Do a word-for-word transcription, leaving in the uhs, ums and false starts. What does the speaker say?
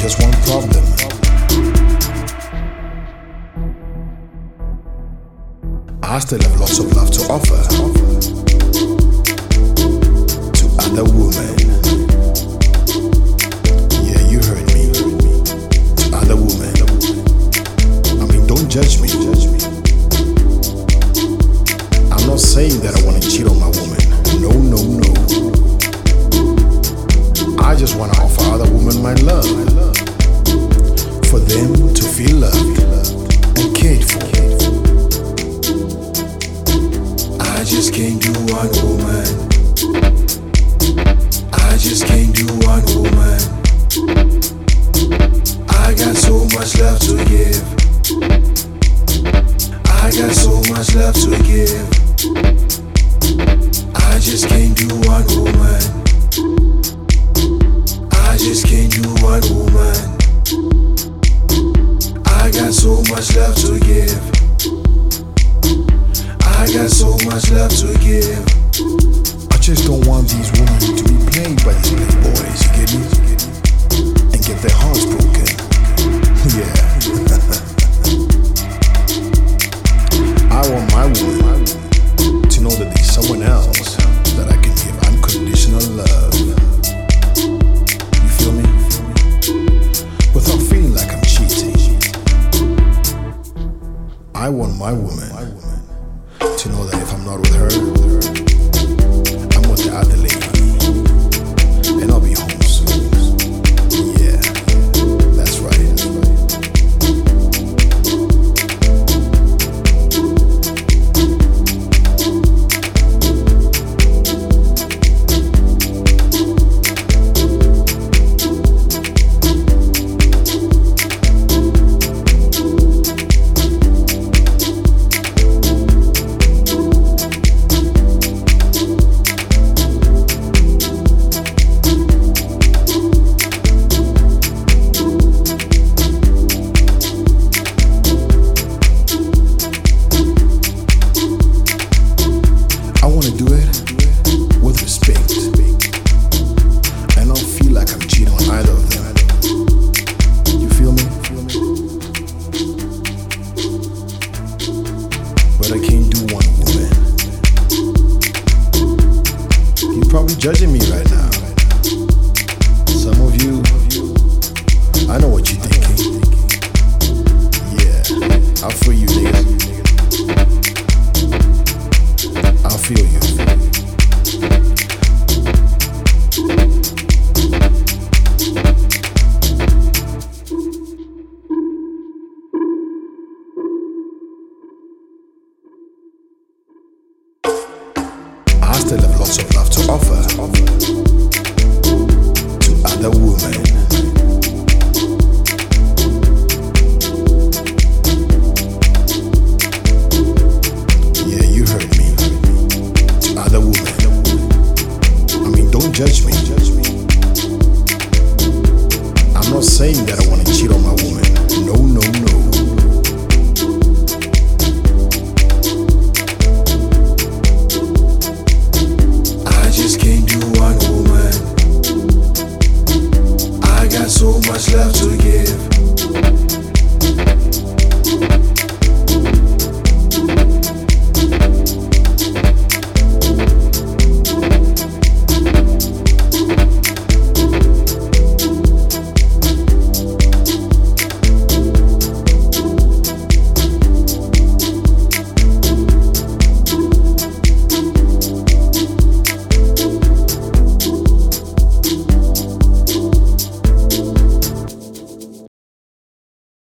just one problem. I still have lots of love to offer to other women. Yeah, you heard me. To other women. I mean, don't judge me. I'm not saying that I want to cheat on my woman. No, no, no. I just want to offer other women my love, for them to feel loved and cared for. I just can't do one woman. I just can't do one woman. I got so much love to give. I got so much love to give. I just can't do one woman. I just can't do one woman. I got so much love to give. I got so much love to give. I just don't want these women to be played by these playboys, you get me? And get their hearts broken. Yeah. I want my woman to know that there's someone else that I can give unconditional love. You feel me? Without feeling like I'm cheating. I want my woman to know that if I'm not with her, I'm with the other lady, and I'll be home soon. Yeah, that's right. Probably judging me right now. Some of you, I know what you're thinking. Yeah, I'll feel you, nigga. I'll feel you. I still have lots of love to offer to other women. Yeah, you heard me. To other women. I mean, don't judge me. I'm not saying that I want to cheat on my woman. No, no, no. So much love to give.